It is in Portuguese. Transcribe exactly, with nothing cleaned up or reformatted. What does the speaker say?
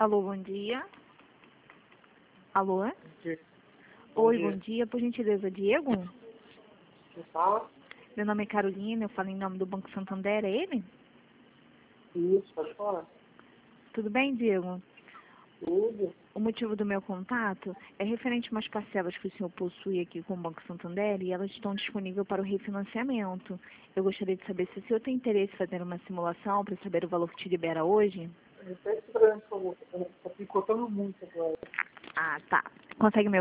Alô, bom dia. Alô? Bom dia. Oi, dia. bom dia. Por gentileza, Diego? Quem fala? Meu nome é Carolina, eu falo em nome do Banco Santander, é ele? Isso, pode falar. Tudo bem, Diego? Tudo. O motivo do meu contato é referente a umas parcelas que o senhor possui aqui com o Banco Santander e elas estão disponíveis para o refinanciamento. Eu gostaria de saber se o senhor tem interesse em fazer uma simulação para saber o valor que te libera hoje. Repete pra mim, por favor. Tá picotando muito agora. Ah, tá. Consegue me